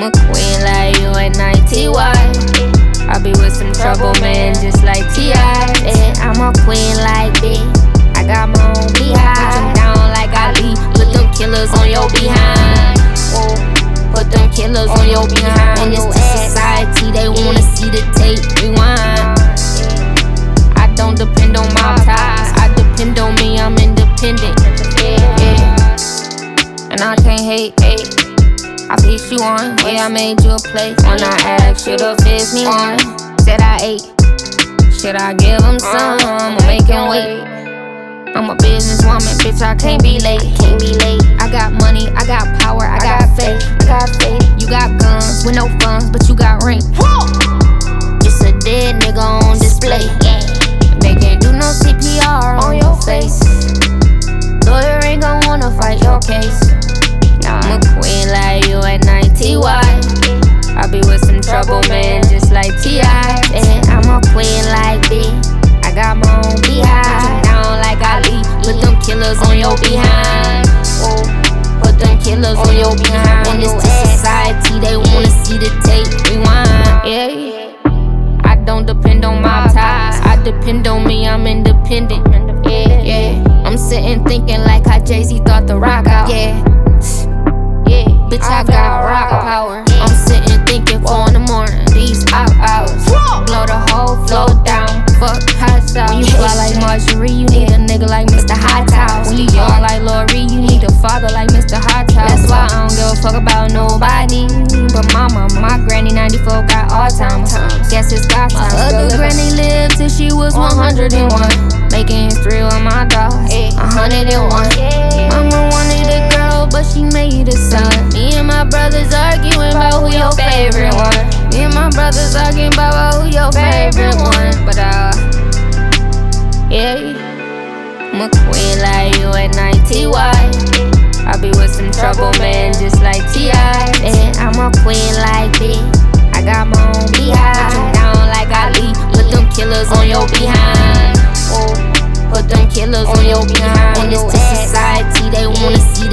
I'm a queen like you at night, T.Y. I be with some trouble, man, just like T.I. Yeah, I'm a queen like B. I got my own beehive. Put them down like Ali. Put them killers on your behind. Put them killers on your behind. In this society, they wanna see the tape rewind. I don't depend on my ties. I depend on me, I'm independent. Yeah. And I can't hate. I picked you on, yeah, I made you a play. When I asked you to fix me on, said I ate. Should I give them some or make him wait? I'm a businesswoman, bitch, I can't be late. I got money, I got power, I got faith. You got guns with no funds, but you got rank. It's a dead nigga on display. They can't do no CPR on your face. Lawyer ain't gon' wanna fight your case. I'm a queen like you at night, T.Y. I be with some trouble, man, just like T.I. Yeah, I'm a queen like B. I got my own beehive. Put them down like Ali. Put them killers on your behind. Put them killers on your behind. In this society, they wanna see the tape rewind. Yeah. I don't depend on my ties. I depend on me, I'm independent. Yeah. I'm sitting thinking like how Jay-Z thought the rock out. Yeah. Bitch, I got rock power. I'm sitting thinking 4 in the morning. These hours. Blow the whole floor down. Fuck hot sauce. When you fly like Marjorie, you need a nigga like Mr. Hot House. When you young like Lori, you need a father like Mr. Hot House. That's why I don't give a fuck about nobody but mama. My granny 94 got Alzheimer's. Guess it's got time. My other granny lived till she was 101. Making history with my dogs. 101. Mama wanted a girl, but she made a son. Me and my brothers arguing about who your favorite one. Me and my brothers arguing about who your favorite one. But yeah, I'm a queen like you at night, T.Y. I be with some trouble, man, just like T.I. Yeah, I'm a queen like B. I got my own beehive. Put them down like Ali. Put them killers on your behind. Put them killers on your behind. In this society, they wanna see